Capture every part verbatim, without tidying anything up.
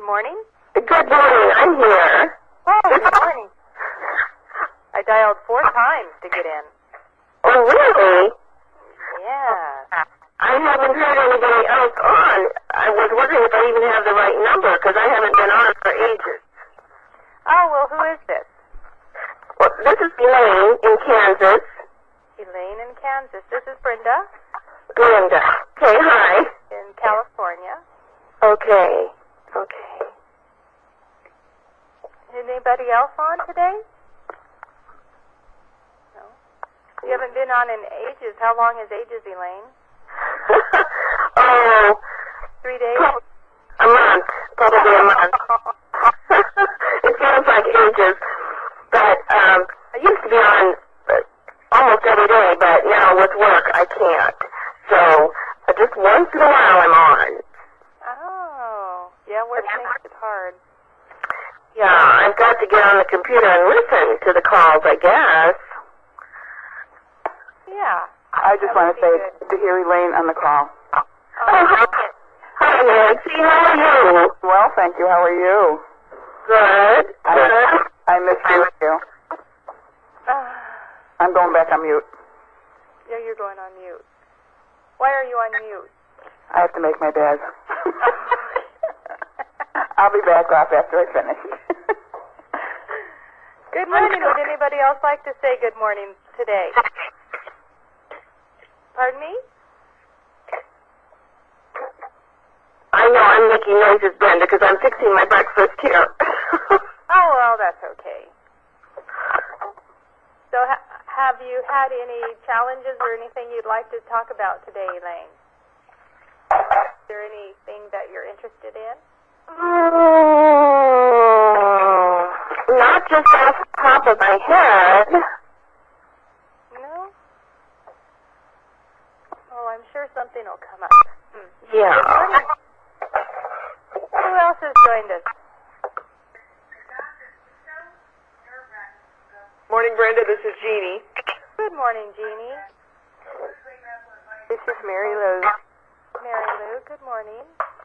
morning. Good morning. I'm here. Oh, good morning. I dialed four times to get in. Oh, really? Yeah. I haven't heard anybody else on. I was wondering if I even have the right number, because I haven't been on for ages. Oh, well, who is this? Well, this is Elaine in Kansas. Elaine in Kansas. This is Brenda. Brenda. Okay, hi. In California. Okay. Okay. Anybody else on today? No. You haven't been on in ages. How long is ages, Elaine? Oh. Three days? A month. Probably a month. It feels like ages. But um, I used to be on almost every day, but now with work I can't. So uh, just once in a while I'm on. Oh. Yeah, work makes it hard. Yeah, I've got to get on the computer and listen to the calls, I guess. Yeah. I just want to say good to hear Elaine on the call. Oh, hi. Hi, Nancy. How are you? Well, thank you. How are you? Good. I, Good. I miss you. you. I'm going back on mute. Yeah, you're going on mute. Why are you on mute? I have to make my bed. I'll be back off after I finish. Good morning. Would anybody else like to say good morning today? Pardon me? I know I'm making noises, Brenda, because I'm fixing my breakfast here. Oh, well, that's okay. So ha- have you had any challenges or anything you'd like to talk about today, Elaine? Is there anything that you're interested in? Oh, not just off the top of my head. No? Oh, I'm sure something will come up. Hmm. Yeah. Who else has joined us? Morning, Brenda. This is Jeannie. Good morning, Jeannie. This is Mary Lou. Mary Lou, good morning.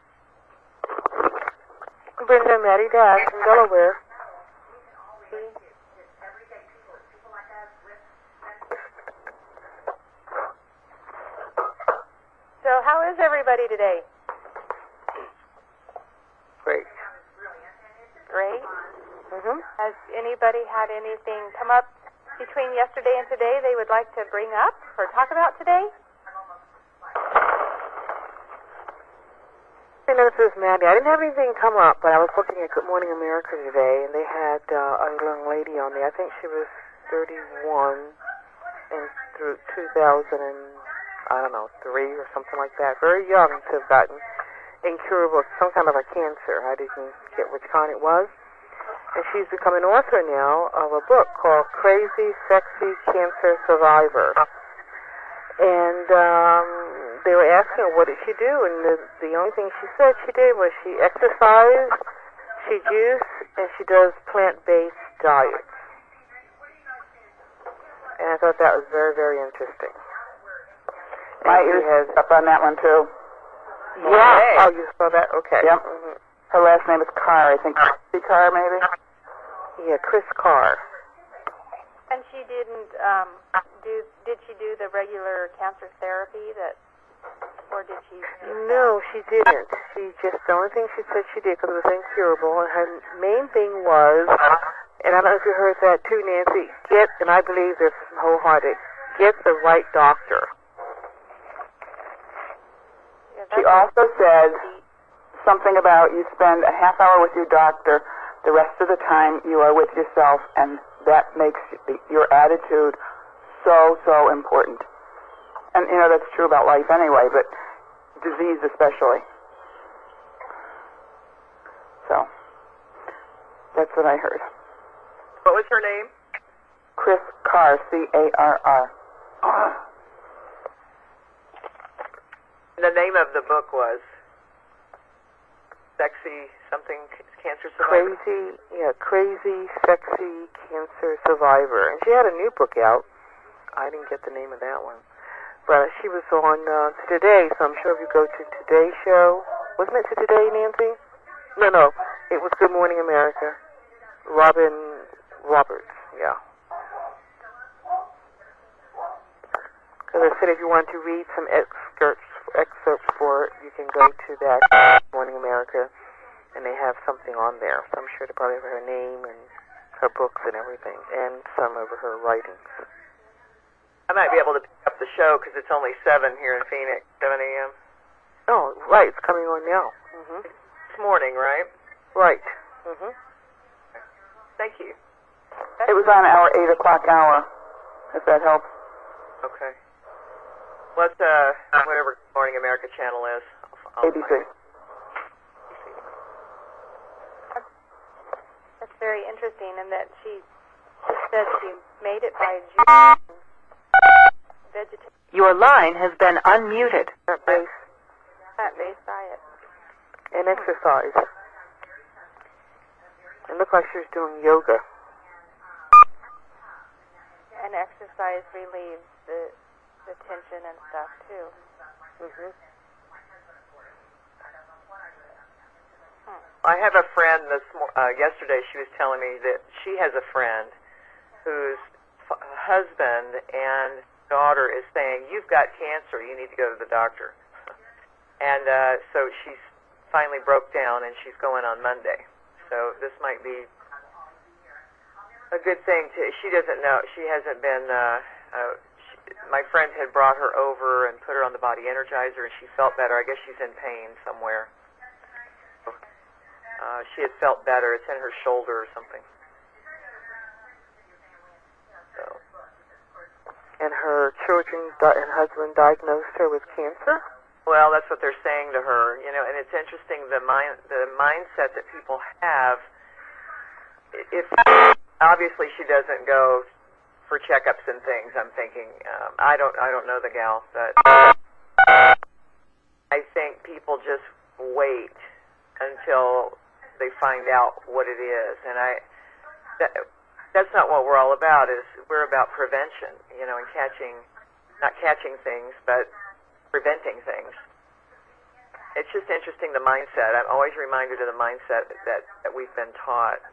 Brenda, Maddie Dash from Delaware. So how is everybody today? Great. Great. Mm-hmm. Has anybody had anything come up between yesterday and today they would like to bring up or talk about today? Hey, no, this is Maddie. I didn't have anything come up, but I was looking at Good Morning America today, and they had uh, a young lady on there. I think she was thirty-one and through two thousand and, I don't know, three or something like that. Very young to have gotten incurable, some kind of a cancer. I didn't get which kind it was. And she's become an author now of a book called Crazy Sexy Cancer Survivor. And um, they were asking her, what did she do? And the, the only thing she said she did was she exercised, she juiced, and she does plant-based diets. And I thought that was very, very interesting. My ears has up on that one, too. Yeah. Okay. Oh, you saw that? Okay. Yep. Mm-hmm. Her last name is Carr, I think. Carr, maybe? Yeah, Chris Carr. And she didn't um, do, did she do the regular cancer therapy that, or did she? No, she didn't. She just, the only thing she said she did, because it was incurable, and her main thing was, and I don't know if you heard that too, Nancy, get, and I believe this wholehearted, get the right doctor. Yeah, She also said something about you spend a half hour with your doctor, the rest of the time you are with yourself, and that makes your attitude so, so important. And, you know, that's true about life anyway, but disease especially. So, that's what I heard. What was her name? Chris Carr, C A R R. The name of the book was Sexy something Cancer Survivor. Crazy, yeah, Crazy Sexy Cancer Survivor. And she had a new book out. I didn't get the name of that one. But she was on uh, Today, so I'm sure if you go to Today's show, wasn't it to Today, Nancy? No, no, It was Good Morning America. Robin Roberts, yeah. Because I said if you want to read some excerpts, excerpts for it, you can go to that Good Morning America, and they have something on there. So I'm sure they probably have her name and her books and everything, and some of her writings. I might be able to pick up the show because it's only seven here in Phoenix, seven a.m. Oh, right, it's coming on now. Mm-hmm. This morning, right? Right. Mm-hmm. Thank you. It was on our eight o'clock hour, if that helps. Okay. What's uh whatever Good Morning America channel is? I'll, I'll A B C. find it. That's very interesting, and that she just said she made it by June. Vegetarian, Your line has been unmuted. Plant-based plant-based diet. and exercise. It looked like she was doing yoga. And exercise relieves the the tension and stuff too. Mm-hmm. I have a friend this mor- uh, yesterday. She was telling me that she has a friend whose f- husband and daughter is saying, "You've got cancer. You need to go to the doctor." And uh, so she's finally broke down, and she's going on Monday. So this might be a good thing to. She doesn't know. She hasn't been. Uh, uh, she, my friend had brought her over and put her on the body energizer, and she felt better. I guess she's in pain somewhere. Uh, she had felt better. It's in her shoulder or something. So. And her children di- and husband diagnosed her with cancer? Well, that's what they're saying to her, you know. And it's interesting the mind, the mindset that people have. If obviously she doesn't go for checkups and things, I'm thinking. Um, I don't. I don't know the gal, but I think people just wait until they find out what it is, and I. That, that's not what we're all about. Is we're about prevention, you know, and catching, not catching things, but preventing things. It's just interesting the mindset. I'm always reminded of the mindset that, that, that we've been taught.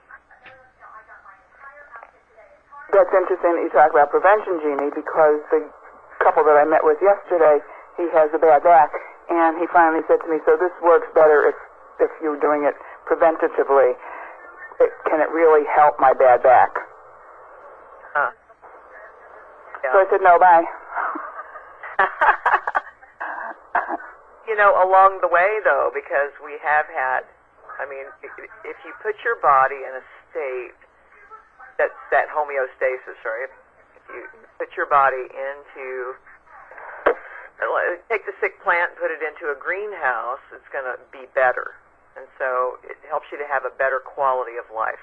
That's interesting that you talk about prevention, Jeannie, because the couple that I met with yesterday, he has a bad back, and he finally said to me, so this works better if, if you're doing it preventatively. It, can it really help my bad back? Huh. Yeah. So I said, no, bye. You know, along the way, though, because we have had, I mean, if you put your body in a state that's that homeostasis, right? If you put your body into, take the sick plant and put it into a greenhouse, it's going to be better. And so it helps you to have a better quality of life.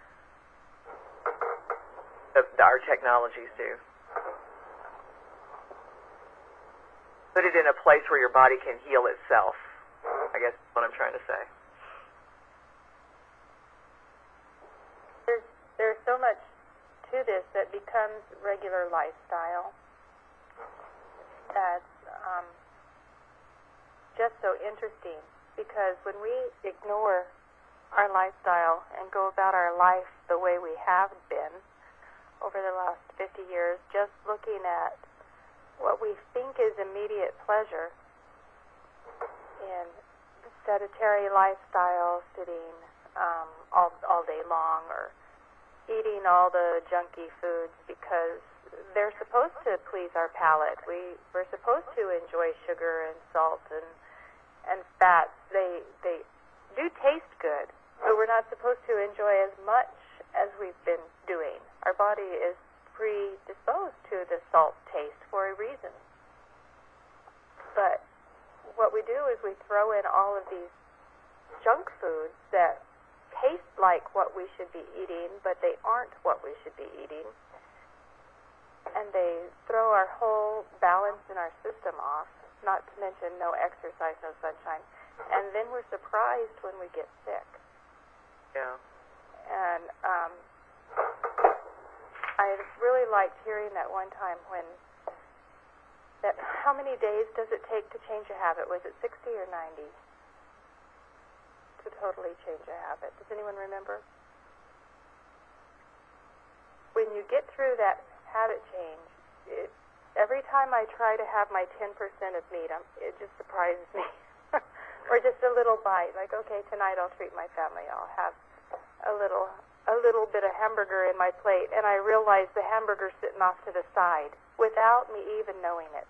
The, our technologies do. Put it in a place where your body can heal itself. I guess that's what I'm trying to say. There's there's so much to this that becomes regular lifestyle. That's um, just so interesting. Because when we ignore our lifestyle and go about our life the way we have been over the last fifty years, just looking at what we think is immediate pleasure in sedentary lifestyle, sitting um, all, all day long, or eating all the junky foods because they're supposed to please our palate. We, we're supposed to enjoy sugar and salt and and fats. They they do taste good, but we're not supposed to enjoy as much as we've been doing. Our body is predisposed to the salt taste for a reason. But what we do is we throw in all of these junk foods that taste like what we should be eating, but they aren't what we should be eating. And they throw our whole balance in our system off. Not to mention no exercise, no sunshine. And then we're surprised when we get sick. Yeah. And um, I really liked hearing that one time when, that how many days does it take to change a habit? Was it sixty or ninety? To totally change a habit? Does anyone remember? When you get through that habit change, it, every time I try to have my ten percent of meat, I'm, it just surprises me. Or just a little bite, like, okay, tonight I'll treat my family. I'll have a little a little bit of hamburger in my plate, and I realize the hamburger's sitting off to the side without me even knowing it.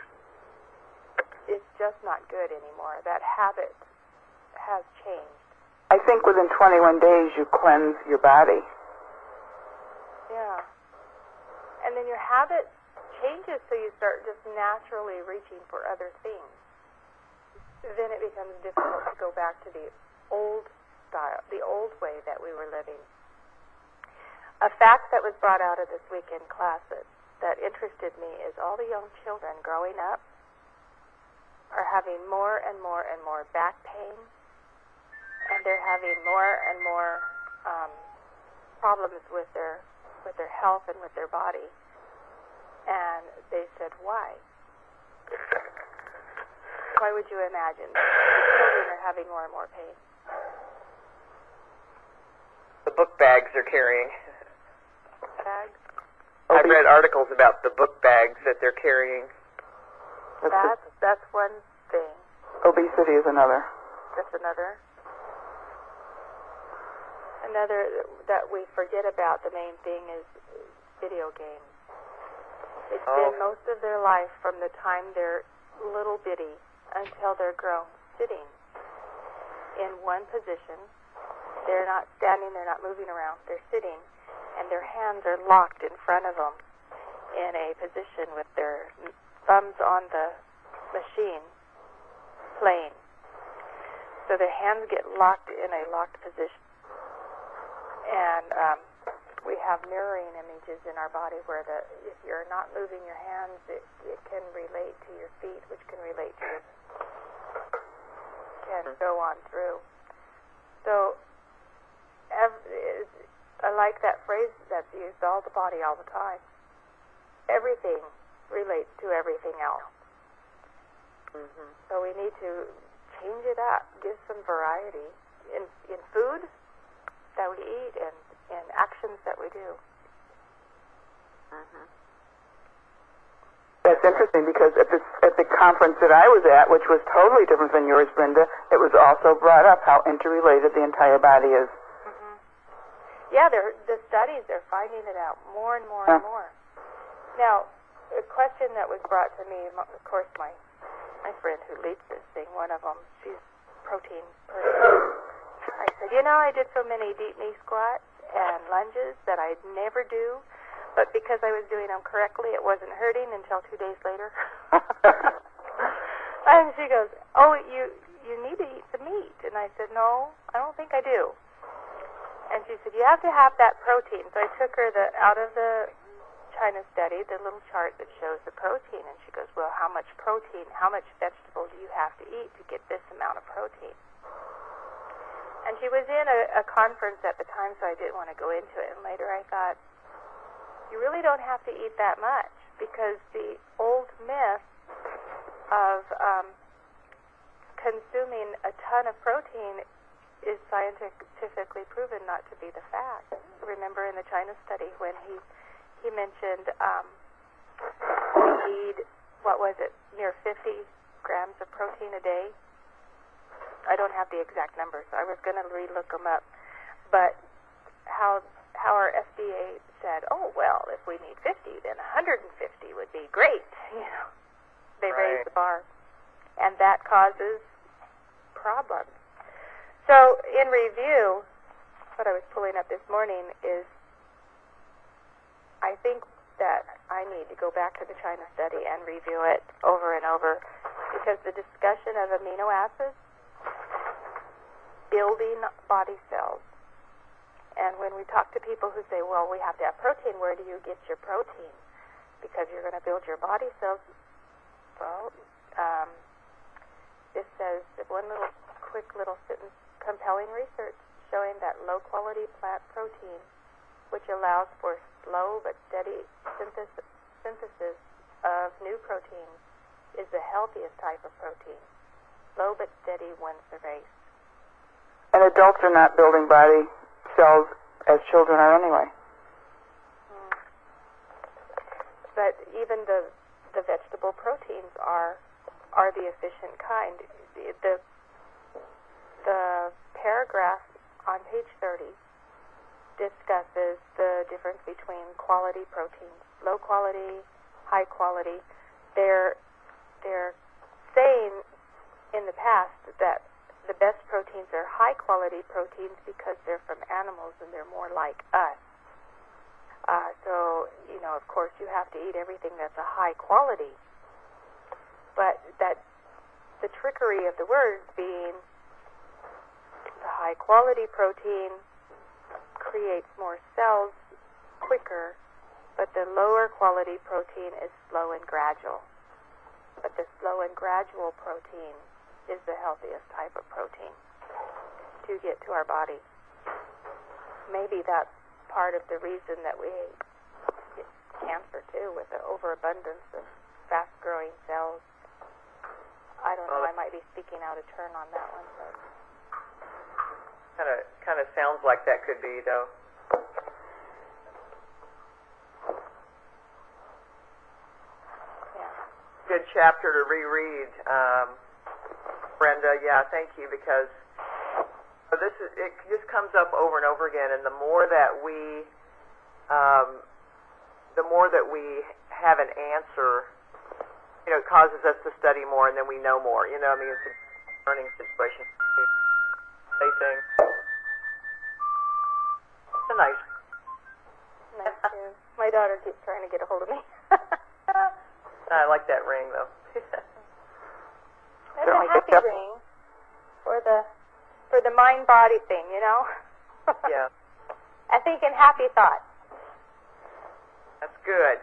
It's just not good anymore. That habit has changed. I think within twenty-one days you cleanse your body. Yeah. And then your habit changes, so you start just naturally reaching for other things. Then it becomes difficult to go back to the old style, the old way that we were living. A fact that was brought out of this weekend class that, that interested me is all the young children growing up are having more and more and more back pain, and they're having more and more um, problems with their with their health and with their body. And they said, why? Why would you imagine that the children are having more and more pain? The book bags they're carrying. Bags? I've read articles about the book bags that they're carrying. That's, that's one thing. Obesity is another. That's another. Another that we forget about, the main thing, is video games. They spend Oh. most of their life from the time they're little bitty until they're grown, sitting in one position. They're not standing, they're not moving around, they're sitting, and their hands are locked in front of them in a position with their thumbs on the machine playing. So their hands get locked in a locked position. And um, we have mirroring images in our body where the if you're not moving your hands, it, it can relate to your feet, which can relate to your can go on through. So ev- I like that phrase that's used, all the body, all the time. Everything relates to everything else. Mm-hmm. So we need to change it up, give some variety in in food that we eat and, and actions that we do. Mm-hmm. That's interesting because at the at the conference that I was at, which was totally different than yours, Brenda, it was also brought up how interrelated the entire body is. Mm-hmm. Yeah, they're, the studies, they're finding it out more and more Huh. and more. Now, a question that was brought to me, of course, my my friend who leads this thing, one of them, she's protein person. I said, you know, I did so many deep knee squats and lunges that I'd never do, but because I was doing them correctly, it wasn't hurting until two days later. And she goes, oh, you you need to eat some meat. And I said, no, I don't think I do. And she said, you have to have that protein. So I took her the out of the China study, the little chart that shows the protein, and she goes, well, how much protein, how much vegetable do you have to eat to get this amount of protein? And she was in a, a conference at the time, so I didn't want to go into it. And later I thought, you really don't have to eat that much, because the old myth of um, consuming a ton of protein is scientifically proven not to be the fact. Remember in the China study when he he mentioned um, we need, what was it, near fifty grams of protein a day? I don't have the exact numbers. I was going to re-look them up. But how how our F D A said, oh, well, if we need fifty, then one hundred fifty would be great. You know, they Right. raised the bar. And that causes problems. So in review, what I was pulling up this morning is I think that I need to go back to the China study and review it over and over, because the discussion of amino acids building body cells. And when we talk to people who say, well, we have to have protein, where do you get your protein? Because you're going to build your body cells. Well, um, this says, one little quick little sentence, compelling research showing that low-quality plant protein, which allows for slow but steady synthesis, synthesis of new proteins, is the healthiest type of protein. Slow but steady wins the race. And adults are not building body cells as children are anyway. Mm. But even the the vegetable proteins are are the efficient kind. The the paragraph on page thirty discusses the difference between quality proteins, low quality, high quality. They're they're saying in the past that the best proteins are high quality proteins because they're from animals and they're more like us. Uh, so, you know, of course you have to eat everything that's a high quality. But that the trickery of the words being the high quality protein creates more cells quicker, but the lower quality protein is slow and gradual. But the slow and gradual protein is the healthiest type of protein to get to our body. Maybe that's part of the reason that we get cancer too, with the overabundance of fast-growing cells. I don't know, I might be speaking out of turn on that one, but Kind of, kind of sounds like that could be, though. yeah. Good chapter to reread, um, Brenda. Yeah, thank you, because this is it. Just comes up over and over again, and the more that we, um, the more that we have an answer, you know, it causes us to study more, and then we know more. You know, I mean, it's a learning situation. Say things. It's a nice. Nice too. My daughter keeps trying to get a hold of me. I like that ring, though. That's a happy ring for the for the mind-body thing, you know. Yeah. I think in happy thoughts. That's good.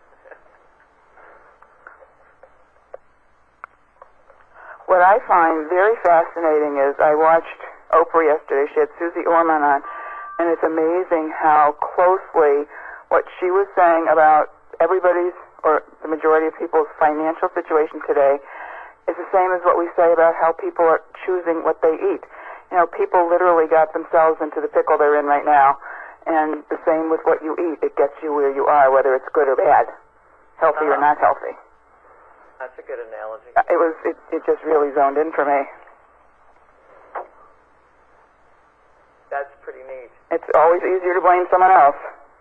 What I find very fascinating is I watched Oprah yesterday. She had Susie Orman on, and it's amazing how closely what she was saying about everybody's, or the majority of people's financial situation today is the same as what we say about how people are choosing what they eat. You know, people literally got themselves into the pickle they're in right now, and the same with what you eat. It gets you where you are, whether it's good or bad, healthy Uh-huh. or not healthy. That's a good analogy. It was, it, it just really zoned in for me. That's pretty neat. It's always easier to blame someone else.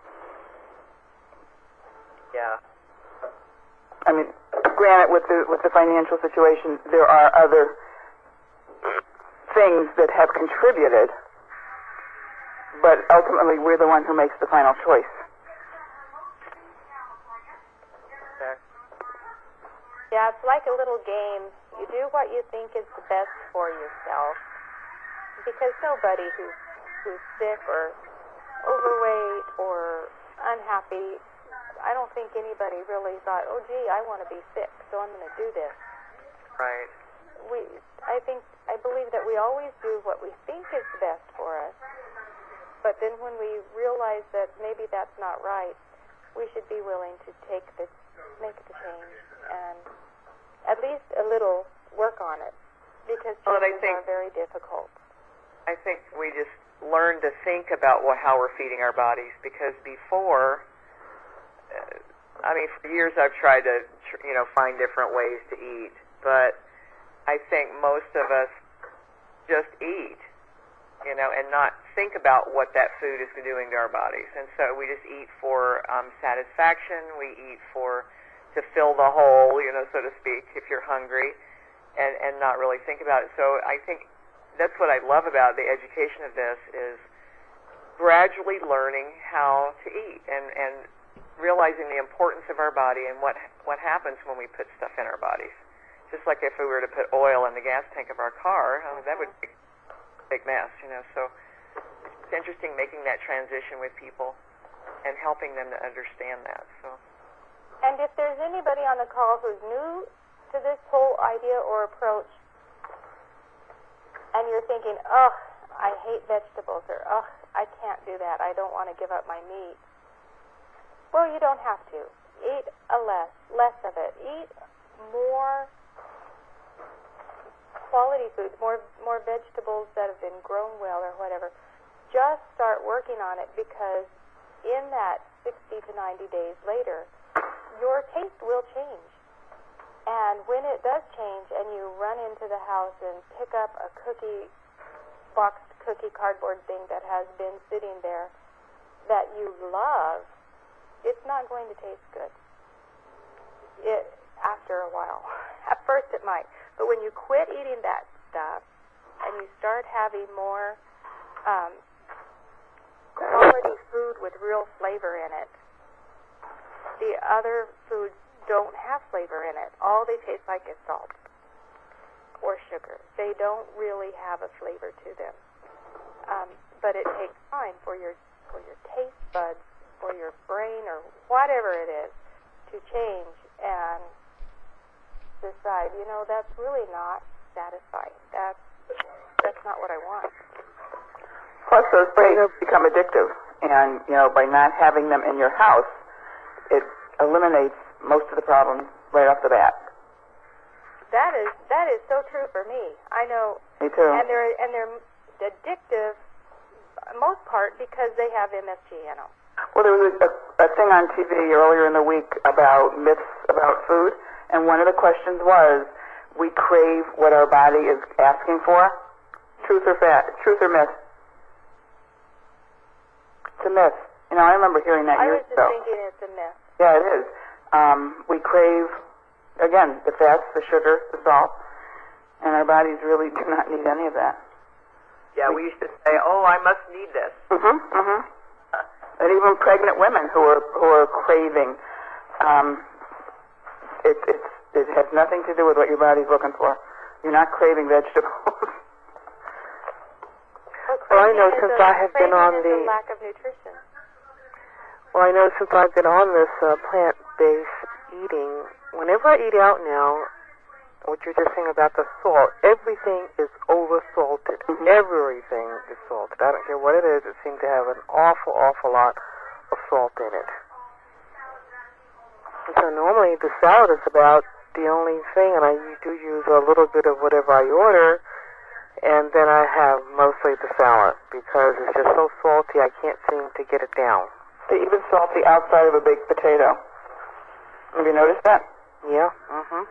Yeah. I mean, granted, with the with the financial situation, there are other things that have contributed, but ultimately, we're the one who makes the final choice. Okay. Yeah, it's like a little game. You do what you think is the best for yourself, because nobody who's who's sick or overweight or unhappy, I don't think anybody really thought, oh, gee, I want to be sick, so I'm going to do this. Right. We, I think, I believe that we always do what we think is best for us, but then when we realize that maybe that's not right, we should be willing to take the, make the change and at least a little work on it, because Well, and I changes think- are very difficult. I think we just learn to think about what, how we're feeding our bodies, because before, uh, I mean, for years I've tried to, tr- you know, find different ways to eat, but I think most of us just eat, you know, and not think about what that food is doing to our bodies. And so we just eat for um, satisfaction. We eat for to fill the hole, you know, so to speak, if you're hungry, and, and not really think about it. So I think that's what I love about the education of this is gradually learning how to eat and, and realizing the importance of our body and what what happens when we put stuff in our bodies. Just like if we were to put oil in the gas tank of our car, I mean, that would be a big mess, you know. So it's interesting making that transition with people and helping them to understand that. So. And if there's anybody on the call who's new to this whole idea or approach, and you're thinking, oh, I hate vegetables, or oh, I can't do that, I don't want to give up my meat. Well, you don't have to. Eat a less, less of it. Eat more quality food, more more vegetables that have been grown well or whatever. Just start working on it, because in that sixty to ninety days later, your taste will change. And when it does change and you run into the house and pick up a cookie, boxed cookie cardboard thing that has been sitting there that you love, it's not going to taste good. It after a while. At first it might. But when you quit eating that stuff and you start having more um, quality food with real flavor in it, the other foods don't have flavor in it. All they taste like is salt or sugar. They don't really have a flavor to them. Um, but it takes time for your for your taste buds, for your brain, or whatever it is, to change and decide, you know, that's really not satisfying. That's that's not what I want. Plus, those things become addictive, and you know, by not having them in your house, it eliminates most of the problems right off the bat. That is that is so true for me. I know. Me too. And they're and they're addictive, most part because they have M S G in them. Well, there was a, a thing on T V earlier in the week about myths about food, and one of the questions was, we crave what our body is asking for. Truth or fat? Truth or myth? It's a myth. You know, I remember hearing that I years was just ago. thinking it's a myth. Yeah, it is. Um, we crave, again, the fats, the sugar, the salt, and our bodies really do not need any of that. Yeah, we used to say, "Oh, I must need this." Mm-hmm, mm-hmm. And even pregnant women who are who are craving, um, it, it's it has nothing to do with what your body's looking for. You're not craving vegetables. Well, Well, I know craving since is a- I have been on craving is the- a lack of nutrition. Well, I know since I've been on this uh, plant-based eating, whenever I eat out now, what you're just saying about the salt, everything is over-salted. Mhm. Everything is salted. I don't care what it is. It seems to have an awful, awful lot of salt in it. And so normally the salad is about the only thing, and I do use a little bit of whatever I order, and then I have mostly the salad because it's just so salty I can't seem to get it down. They even salt the outside of a baked potato. Have you noticed that? Yeah. Mhm.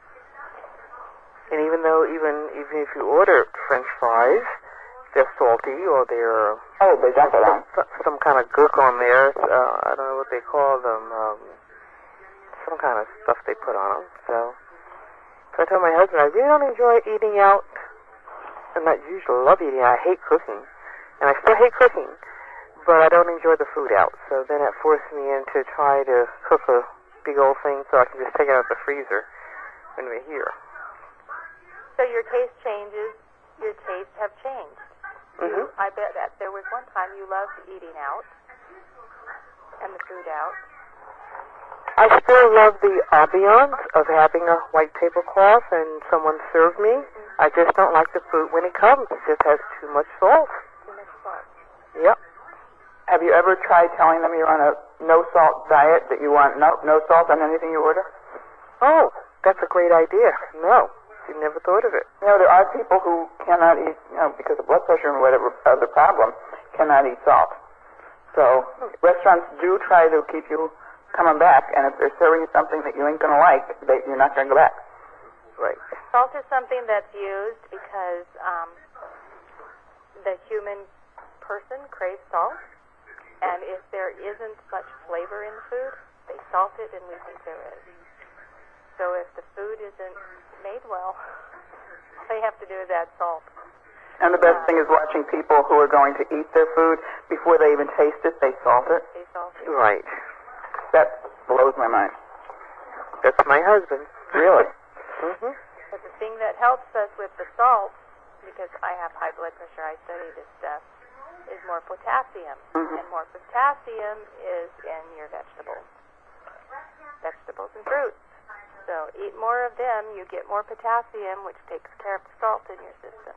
And even though even even if you order French fries, they're salty or they're Oh, they dump it on. some, some kind of gook on there. Uh, I don't know what they call them. Um, some kind of stuff they put on them. So, so I told my husband I really don't enjoy eating out. I'm not usually love eating. I hate cooking, and I still hate cooking, but I don't enjoy the food out. So then it forced me into try to cook a big old thing so I can just take it out of the freezer when we're here. So your taste changes. Your tastes have changed. Mm-hmm. You, I bet that there was one time you loved eating out and the food out. I still love the ambiance of having a white tablecloth and someone serve me. I just don't like the food when it comes. It just has too much salt. Too much salt. Yep. Have you ever tried telling them you're on a no-salt diet, that you want no, no salt on anything you order? Oh, that's a great idea. No, you never thought of it. You know, there are people who cannot eat, you know, because of blood pressure and whatever other problem, cannot eat salt. So restaurants do try to keep you coming back, and if they're serving you something that you ain't going to like, they, you're not going to go back. Right. Salt is something that's used because um, the human person craves salt, and if there isn't much flavor in the food, they salt it, and we think there is. So if the food isn't made well, all they have to do is add salt. And the best thing is watching people who are going to eat their food, before they even taste it, they salt it. They salt it. Right. That blows my mind. That's my husband. Really? Mm-hmm. But the thing that helps us with the salt, because I have high blood pressure, I study this stuff, is more potassium. Mhm. And more potassium is in your vegetables. Vegetables and fruits. So eat more of them, you get more potassium, which takes care of the salt in your system.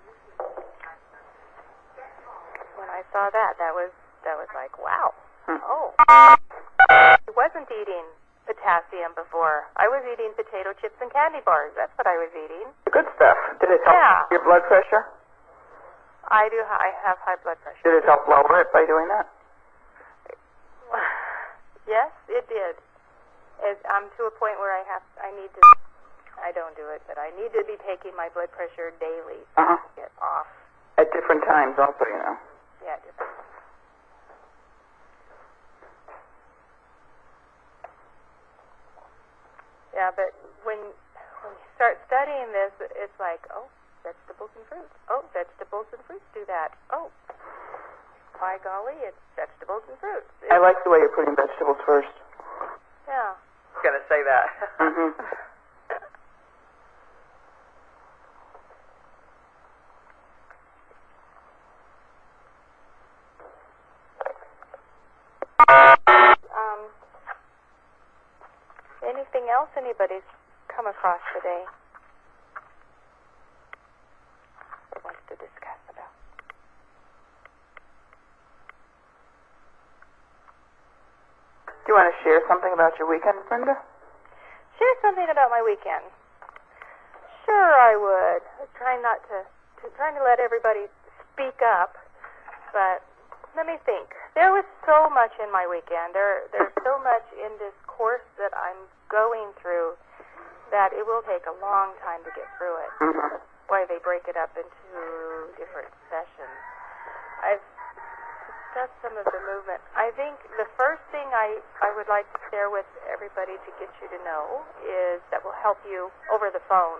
When I saw that, that was that was like, wow. Hmm. Oh. I wasn't eating potassium. potassium before. I was eating potato chips and candy bars. That's what I was eating. Good stuff. Did it help Yeah. your blood pressure? I do. I have high blood pressure. Did it help lower it by doing that? Yes, it did. It, I'm to a point where I have. I need to. I don't do it, but I need to be taking my blood pressure daily to Uh-huh. get off. At different times also, you know. Yeah, different. Yeah, but when when you start studying this, it's like, oh, vegetables and fruits. Oh, vegetables and fruits do that. Oh, by golly, it's vegetables and fruits. It's, I like the way you're putting vegetables first. yeah. I was going to say that. Mm-hmm. Um, anything else anybody's come across today or wants to discuss about? Do you want to share something about your weekend, Brenda? Share something about my weekend. Sure, I would. I'm trying not to, to trying to let everybody speak up, but let me think. There was so much in my weekend. There, there's so much in this course that I'm going through that it will take a long time to get through it. Mm-hmm. Why they break it up into different sessions. I've discussed some of the movement. I think the first thing I, I would like to share with everybody to get you to know is that will help you over the phone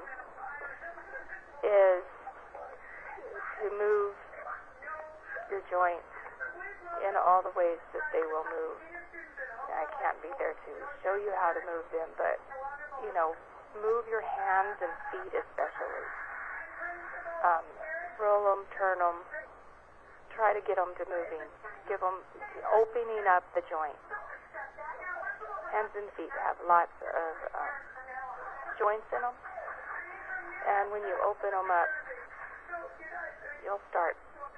is to move your joints in all the ways that they will move. I can't be there to show you how to move them, but, you know, move your hands and feet especially. Um, roll them, turn them, try to get them to moving. Give them, opening up the joints. Hands and feet have lots of um, joints in them, and when you open them up, you'll start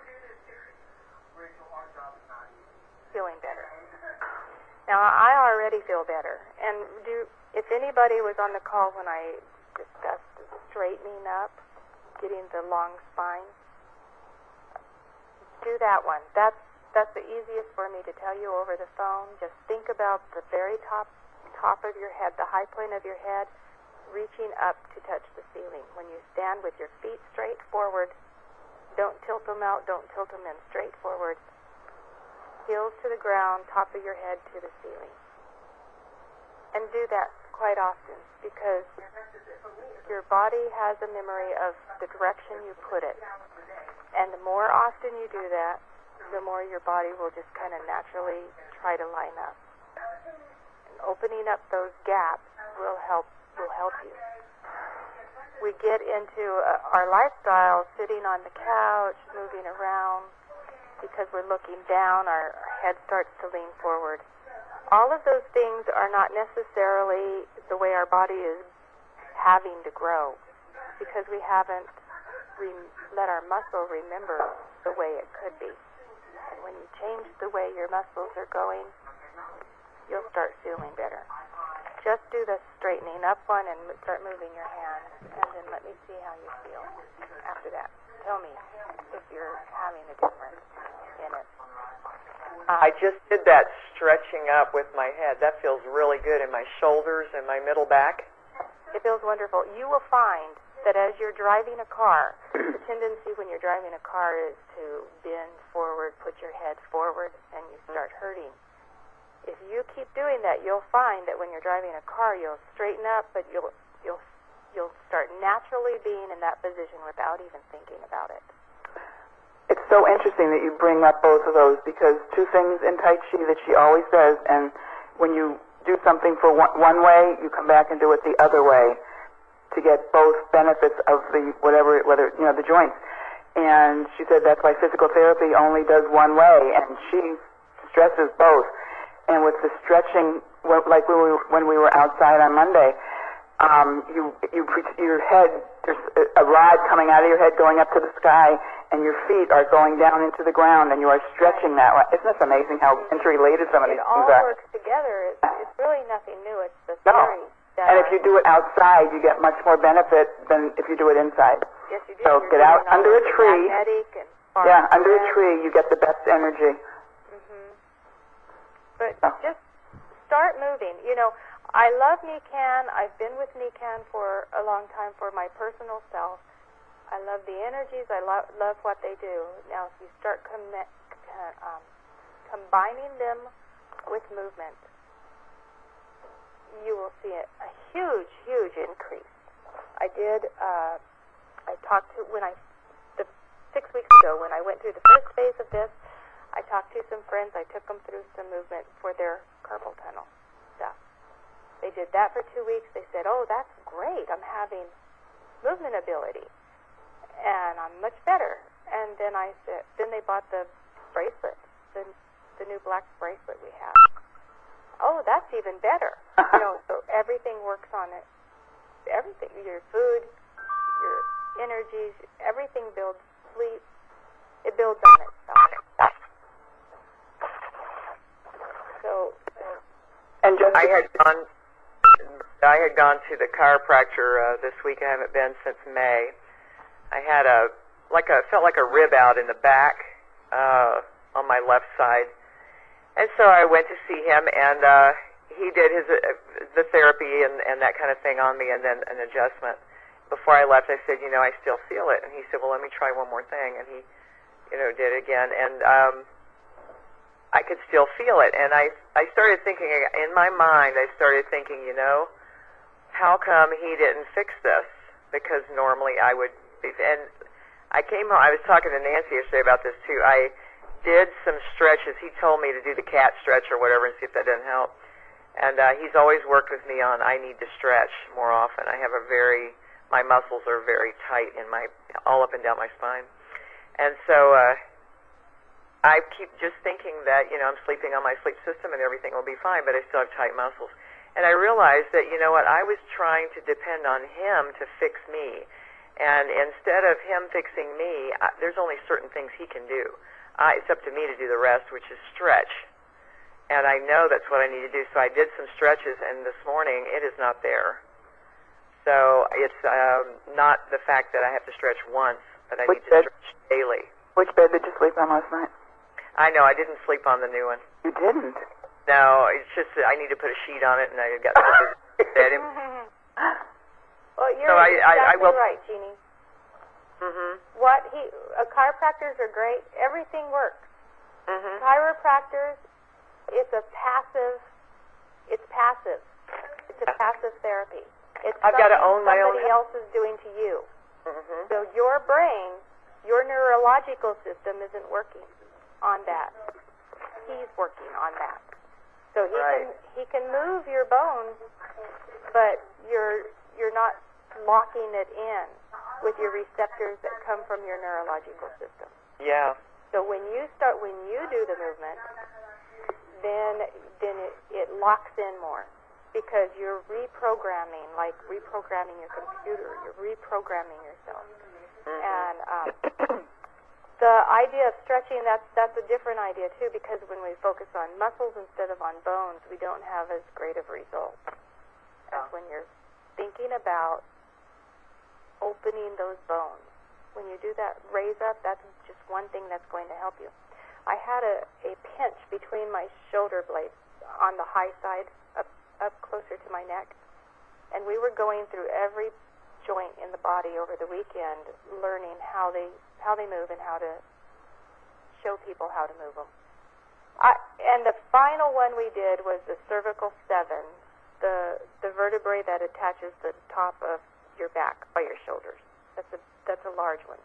feeling better. Now, I already feel better, and do if anybody was on the call when I discussed straightening up, getting the long spine, do that one. That's that's the easiest for me to tell you over the phone. Just think about the very top top of your head, the high point of your head, reaching up to touch the ceiling. When you stand with your feet straight forward, don't tilt them out, don't tilt them in, straight forward. Heels to the ground, top of your head to the ceiling. And do that quite often because your body has a memory of the direction you put it. And the more often you do that, the more your body will just kind of naturally try to line up. And opening up those gaps will help will help you. We get into uh, our lifestyle, sitting on the couch, moving around, because we're looking down, our, our head starts to lean forward. All of those things are not necessarily the way our body is having to grow, because we haven't re- let our muscle remember the way it could be. And when you change the way your muscles are going, you'll start feeling better. Just do the straightening up one and start moving your hands, and then let me see how you feel after that. Tell me if you're having a difference in it. Um, I just did that stretching up with my head. That feels really good in my shoulders and my middle back. It feels wonderful. You will find that as you're driving a car, the tendency when you're driving a car is to bend forward, put your head forward, and you start hurting. If you keep doing that, you'll find that when you're driving a car, you'll straighten up, but you'll you'll you'll start naturally being in that position without even thinking about it. It's so interesting that you bring up both of those, because two things in Tai Chi that she always says, and when you do something for one, one way, you come back and do it the other way to get both benefits of the whatever, whether, you know, the joints. And she said that's why physical therapy only does one way, and she stresses both. And with the stretching, like we were, when we were outside on Monday, um, you you your head, there's a rod coming out of your head going up to the sky, and your feet are going down into the ground, and you are stretching that way. Isn't this amazing how interrelated some of these It all things are? works together. It's, it's really nothing new. It's the No. theory. That And if you do it outside, you get much more benefit than if you do it inside. yes, you do. So You're get out doing all under a of the tree. magnetic and Yeah, under a far tree, you get the best energy. hmm But Oh. just start moving. You know, I love Nikan. I've been with Nikan for a long time for my personal self. I love the energies. I lo- love what they do. Now, if you start com- um, combining them with movement, you will see a, a huge, huge increase. I did. Uh, I talked to when I the six weeks ago when I went through the first phase of this. I talked to some friends. I took them through some movement for their carpal tunnel stuff. They did that for two weeks. They said, "Oh, that's great. I'm having movement ability, and I'm much better." And then I said, then they bought the bracelet, the the new black bracelet we have. Oh, that's even better. You know, so everything works on it. Everything, your food, your energies, everything builds sleep. It builds on itself. So, And just I had gone. I had gone to the chiropractor uh, this week. I haven't been since May. I had a like a felt like a rib out in the back uh, on my left side, and so I went to see him, and uh, he did his uh, the therapy and, and that kind of thing on me, and then an adjustment. Before I left, I said, you know, I still feel it, and he said, well, let me try one more thing, and he, you know, did it again, and um, I could still feel it, and I I started thinking in my mind. I started thinking, you know, how come he didn't fix this? Because normally I would, and I came home. I was talking to Nancy yesterday about this too. I did some stretches. He told me to do the cat stretch or whatever and see if that didn't help. And uh, he's always worked with me on I need to stretch more often. I have a very, my muscles are very tight in my, all up and down my spine. And so uh, I keep just thinking that, you know, I'm sleeping on my sleep system and everything will be fine, but I still have tight muscles. And I realized that, you know what, I was trying to depend on him to fix me. And instead of him fixing me, I, there's only certain things he can do. Uh, it's up to me to do the rest, which is stretch. And I know that's what I need to do. So I did some stretches, and this morning it is not there. So it's um, not the fact that I have to stretch once, but I Which need to bed? stretch daily. Which bed did you sleep on last night? I know, I didn't sleep on the new one. You didn't. No, it's just that I need to put a sheet on it, and I got so bed. well, you're So I- I- I exactly will- right, Jeannie. Mm-hmm. What he, uh, chiropractors are great. Everything works. Mm-hmm. Chiropractors, it's a passive, it's passive. It's a passive therapy. It's I've gotta something own my own somebody else is doing to you. Mm-hmm. So your brain, your neurological system isn't working on that. He's working on that. So he Right. can he can move your bones, but you're you're not locking it in with your receptors that come from your neurological system. Yeah. So when you start, when you do the movement, then then it, it locks in more because you're reprogramming, like reprogramming your computer. You're reprogramming yourself. Mm-hmm. And um, the idea of stretching, that's that's a different idea too, because when we focus on muscles instead of on bones, we don't have as great of results as when you're thinking about opening those bones. When you do that raise up, that's just one thing that's going to help you. I had a, a pinch between my shoulder blades on the high side, up, up closer to my neck. And we were going through every joint in the body over the weekend, learning how they how they move and how to show people how to move them. I, and the final one we did was the cervical seven, the the vertebrae that attaches the top of your back by your shoulders. That's a that's a large one.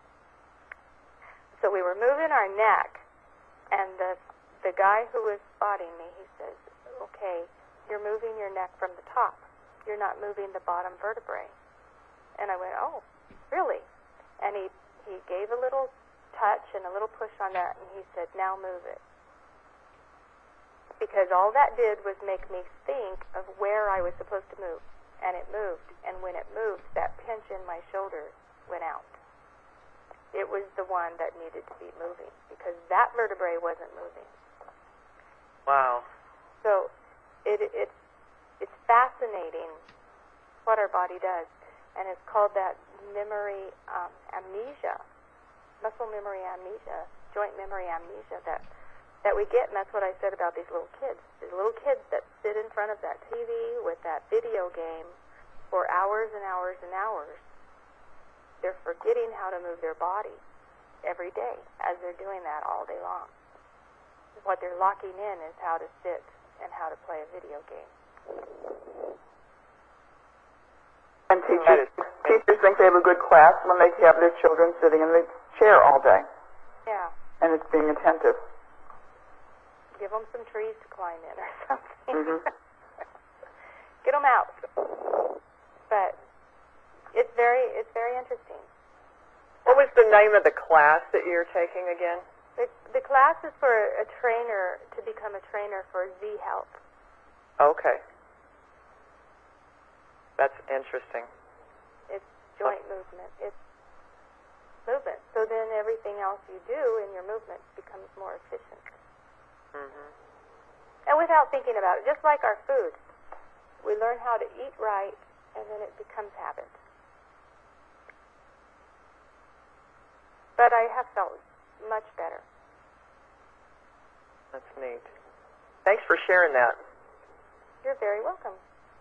So we were moving our neck, and the the guy who was spotting me, he says, "Okay, you're moving your neck from the top. You're not moving the bottom vertebrae." And I went, "Oh, really?" And he he gave a little touch and a little push on that, and he said, "Now move it." Because all that did was make me think of where I was supposed to move. and it moved. And when it moved, that pinch in my shoulder went out. It was the one that needed to be moving because that vertebrae wasn't moving. Wow. So it, it, it's fascinating what our body does, and it's called that memory um, amnesia, muscle memory amnesia, joint memory amnesia that, that we get, and that's what I said about these little kids. These little kids that sit in front of that T V with that video game for hours and hours and hours. They're forgetting how to move their body every day as they're doing that all day long. What they're locking in is how to sit and how to play a video game. And teachers, teachers think they have a good class when they have their children sitting in the chair all day. Yeah. And it's being attentive. Give them some trees to climb in or something. Mm-hmm. Get them out. But it's very, it's very interesting. What was the name of the class that you're taking again? The, the class is for a trainer to become a trainer for Z Health. Okay. That's interesting. It's joint movement. It's movement. So then everything else you do in your movement becomes more efficient. Mm-hmm. And without thinking about it, just like our food, we learn how to eat right, and then it becomes habit. But I have felt much better. That's neat. Thanks for sharing that. You're very welcome.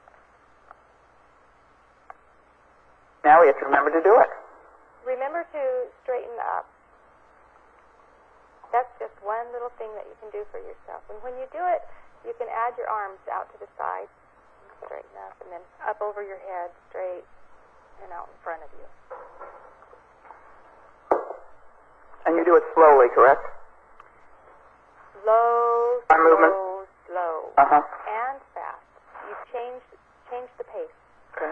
Now we have to remember to do it. Remember to straighten up. That's just one little thing that you can do for yourself. And when you do it, you can add your arms out to the side, straighten up, and then up over your head, straight, and out in front of you. And you do it slowly, correct? Slow, Arm movement? slow, slow, Uh-huh. and fast. You change change the pace. Okay.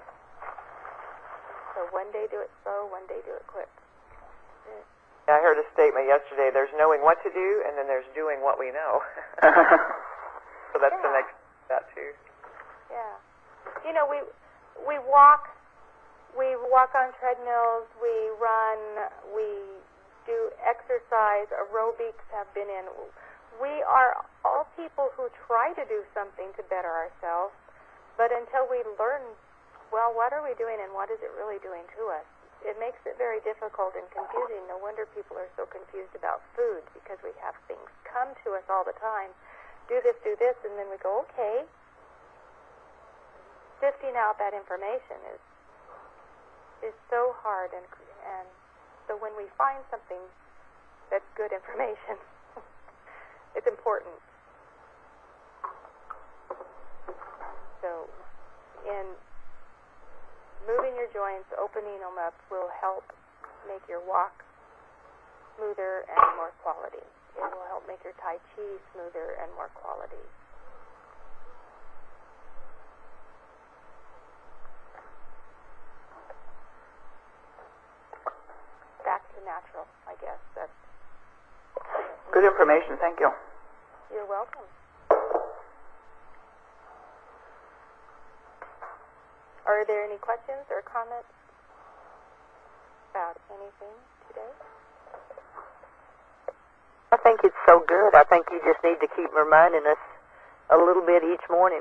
So one day do it slow, one day do it quick. I heard a statement yesterday, there's knowing what to do, and then there's doing what we know. So that's Yeah. the next step, too. Yeah. You know, we we walk, we walk on treadmills, we run, we do exercise, aerobics have been in. We are all people who try to do something to better ourselves, but until we learn, well, what are we doing and what is it really doing to us? It makes it very difficult and confusing. No wonder people are so confused about food, because we have things come to us all the time. Do this, do this, and then we go, okay. Sifting out that information is is so hard, and and so when we find something that's good information, it's important. So, in moving your joints, opening them up will help make your walk smoother and more quality. It will help make your Tai Chi smoother and more quality. Back to natural, I guess. That's Good information. Thank you. You're welcome. Are there any questions or comments about anything today? I think it's so good. I think you just need to keep reminding us a little bit each morning.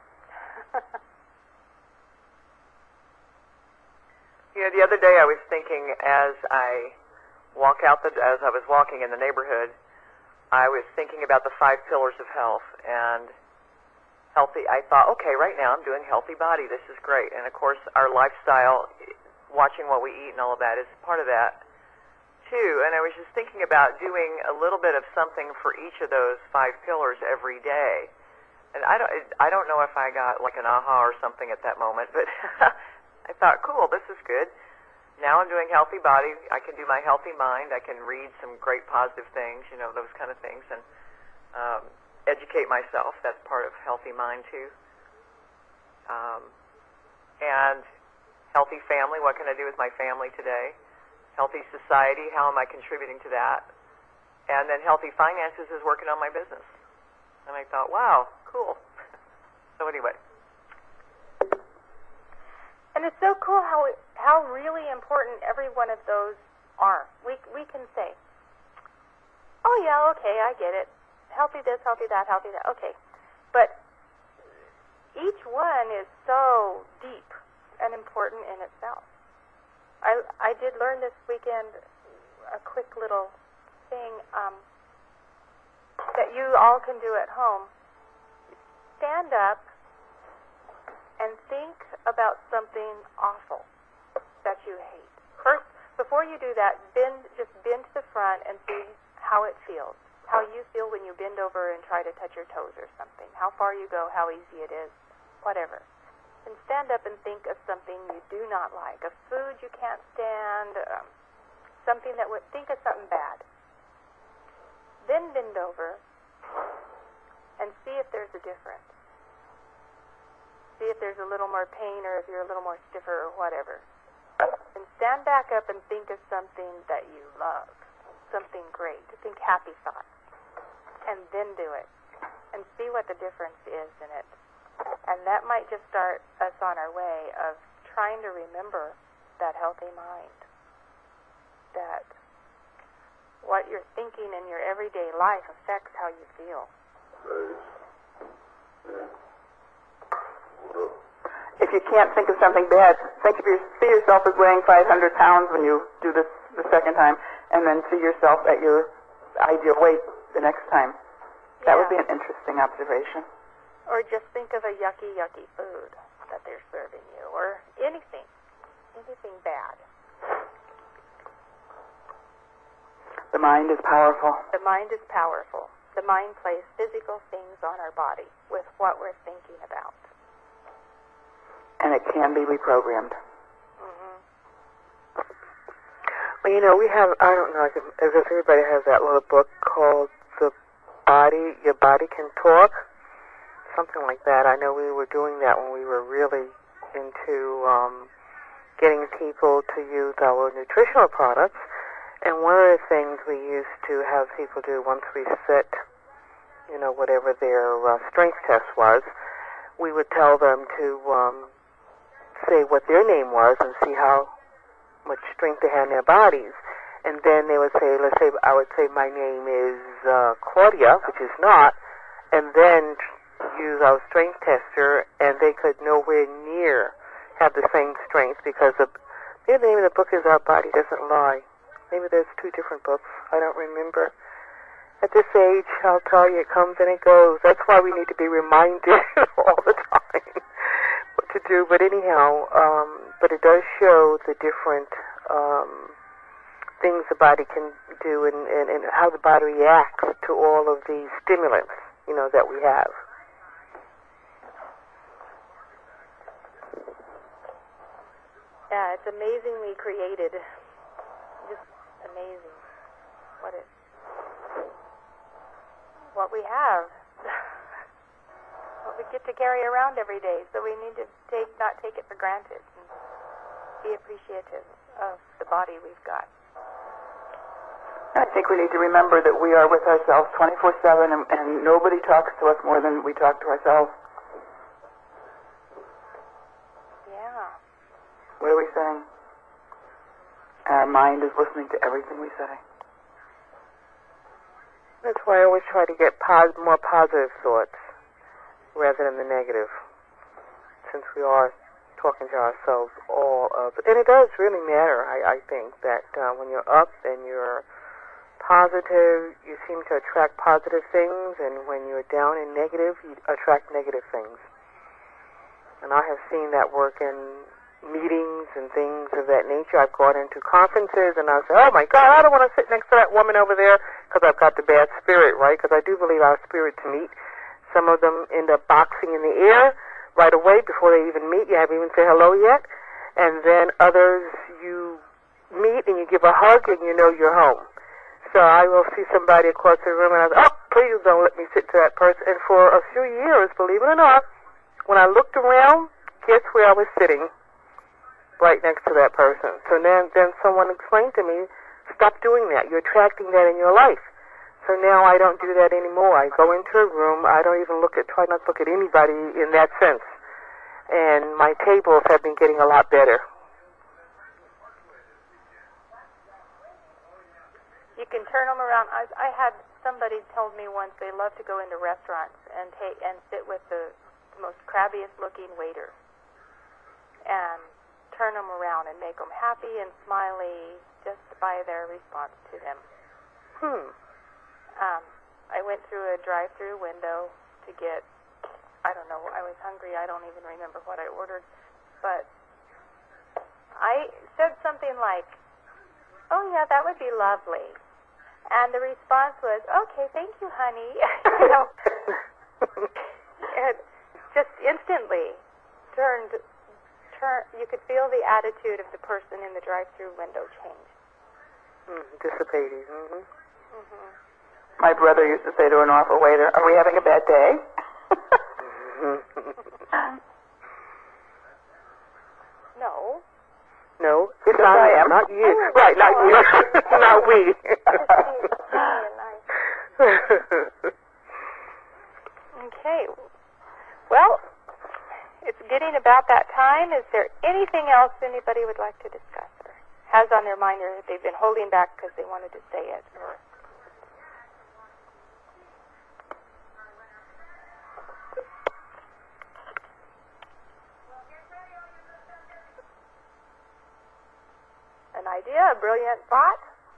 You know, the other day I was thinking as I walk out the, as I was walking in the neighborhood, I was thinking about the five pillars of health and healthy. I thought, okay, right now I'm doing healthy body. This is great. And of course, our lifestyle, watching what we eat and all of that is part of that too. And I was just thinking about doing a little bit of something for each of those five pillars every day. And I don't, I don't know if I got like an aha or something at that moment, but I thought, cool, this is good. Now I'm doing healthy body. I can do my healthy mind. I can read some great positive things, you know, those kind of things, and um, educate myself. That's part of healthy mind too. Um, and healthy family. What can I do with my family today? Healthy society. How am I contributing to that? And then healthy finances is working on my business. And I thought, wow, cool. So anyway. And it's so cool how it, how really important every one of those are. We we can say, oh yeah, okay, I get it. Healthy this, healthy that, healthy that. Okay, but each one is so deep and important in itself. I I did learn this weekend a quick little thing um, that you all can do at home. Stand up and think about something awful that you hate. First, before you do that, bend just bend to the front and see how it feels. How you feel when you bend over and try to touch your toes or something. How far you go, how easy it is, whatever. And stand up and think of something you do not like, a food you can't stand, um, something that would, think of something bad. Then bend over and see if there's a difference. See if there's a little more pain or if you're a little more stiffer or whatever. And stand back up and think of something that you love, something great. Think happy thoughts. And then do it. And see what the difference is in it. And that might just start us on our way of trying to remember that healthy mind. That what you're thinking in your everyday life affects how you feel. If you can't think of something bad, think of your, see yourself as weighing five hundred pounds when you do this the second time, and then see yourself at your ideal weight the next time. That Yeah. would be an interesting observation. Or just think of a yucky, yucky food that they're serving you, or anything, anything bad. The mind is powerful. The mind is powerful. The mind plays physical things on our body with what we're thinking about. And it can be reprogrammed. Mm-hmm. Well, you know, we have, I don't know, I guess everybody has that little book called The Body, Your Body Can Talk, something like that. I know we were doing that when we were really into um, getting people to use our nutritional products. And one of the things we used to have people do once we set, you know, whatever their uh, strength test was, we would tell them to um, say what their name was and see how much strength they had in their bodies. And then they would say, let's say, I would say my name is uh, Claudia, which is not, and then use our strength tester, and they could nowhere near have the same strength because the, the name of the book is Our Body Doesn't Lie. Maybe there's two different books. I don't remember. At this age, I'll tell you, it comes and it goes. That's why we need to be reminded all the time what to do. But anyhow, um, but it does show the different um, things the body can do and, and, and how the body reacts to all of these stimulants, you know, that we have. Yeah, it's amazingly created. Just amazing what it, what we have, what we get to carry around every day. So we need to take, not take it for granted, and be appreciative of the body we've got. I think we need to remember that we are with ourselves twenty-four seven, and, and nobody talks to us more than we talk to ourselves. Yeah. What are we saying? Our mind is listening to everything we say. That's why I always try to get pos- more positive thoughts rather than the negative, since we are talking to ourselves all of it. And it does really matter, I, I think, that uh, when you're up and you're positive, you seem to attract positive things, and when you're down and negative, you attract negative things. And I have seen that work in meetings and things of that nature. I've gone into conferences and I say, oh my God, I don't want to sit next to that woman over there because I've got the bad spirit, right? Because I do believe our spirits meet. Some of them end up boxing in the air right away before they even meet. You haven't even said hello yet. And then others you meet and you give a hug and you know you're home. So I will see somebody across the room and I say, oh, please don't let me sit to that person. And for a few years, believe it or not, when I looked around, guess where I was sitting? Right next to that person. So then, then someone explained to me, stop doing that. You're attracting that in your life. So now I don't do that anymore. I go into a room. I don't even look at, try not to look at anybody in that sense. and my tables have been getting a lot better. You can turn them around. I, I had somebody told me once they love to go into restaurants and take and sit with the, the most crabbiest looking waiter and turn them around and make them happy and smiley just by their response to them. Hmm. Um, I went through a drive-through window to get, I don't know, I was hungry. I don't even remember what I ordered, but I said something like, "Oh yeah, that would be lovely." And the response was, "Okay, thank you, honey." You know, it just instantly turned, turn. You could feel the attitude of the person in the drive-through window change. Mm, dissipating. Mm-hmm. Mm-hmm. My brother used to say to an awful waiter, "Are we having a bad day?" No. No, it's Yes, not, I am. not you. Oh, Right, not oh, you. Not we. Nice. Okay. Well, it's getting about that time. Is there anything else anybody would like to discuss or has on their mind or that they've been holding back because they wanted to say it? Or an idea, a brilliant thought?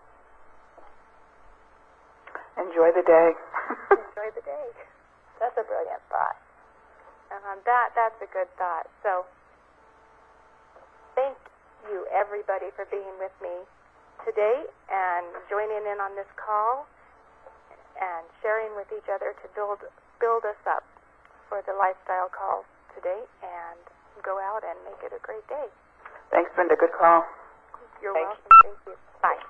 Enjoy the day. Enjoy the day. That's a brilliant thought. And on that, that's a good thought. So, thank you, everybody, for being with me today and joining in on this call and sharing with each other to build build us up for the lifestyle call today and go out and make it a great day. Thanks, Brenda. Good call. You're Thank welcome. Thank you. Bye.